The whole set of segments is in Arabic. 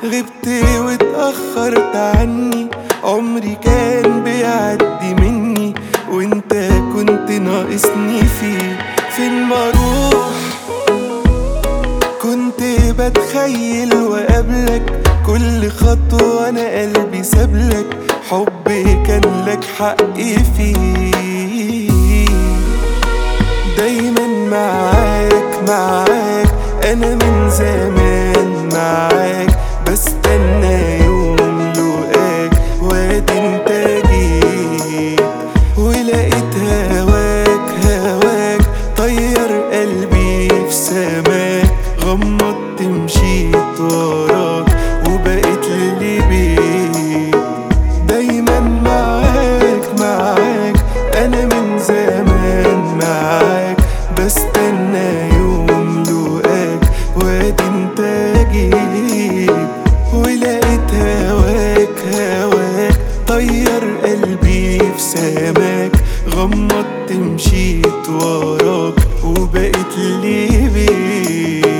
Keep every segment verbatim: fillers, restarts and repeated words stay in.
غبت واتأخرت عني، عمري كان بيعدي مني وانت كنت ناقصني فيه. فين ما اروح كنت بتخيل وقابلك، كل خطوة انا قلبي سابلك، حبي كان لك حق فيه. دايما معاك معاك انا من زمان معاك، بستنى يوم لقاك وادي انت جيت، ولقيت هواك هواك طير قلبي في سماك، غمضت مشيت وراك وبقيت لي بيت. دايما معاك معاك انا من زمان معاك، بستنى يوم لقاك وادي انت جيت، ولقيت هواك هواك طير قلبي في سماك، غمضت مشيت وراك وبقيت لي بيت.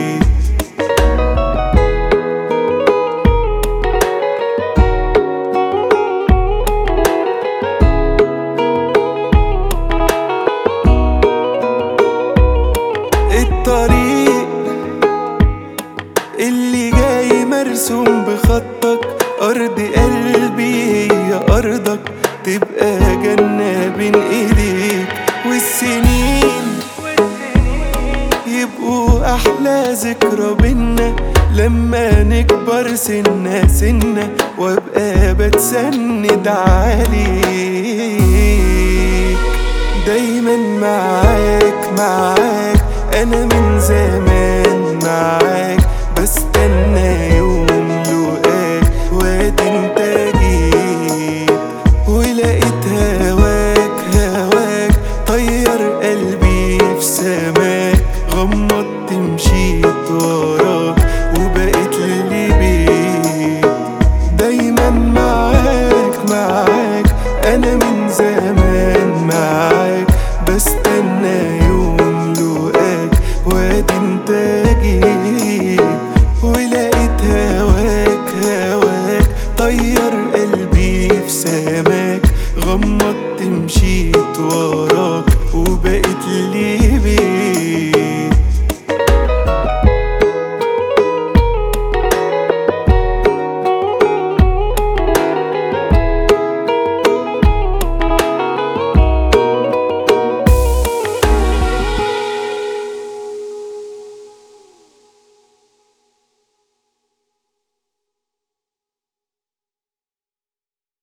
الطريق اللي جاي مرسوم بخطك، أرض قلبي هي أرضك، تبقى جنة بين إيديك، والسنين يبقوا أحلى ذكرى بينا، لما نكبر سنة سنة وأبقى بتسند عليك. دايما معاك معاك أنا من زمان معاك،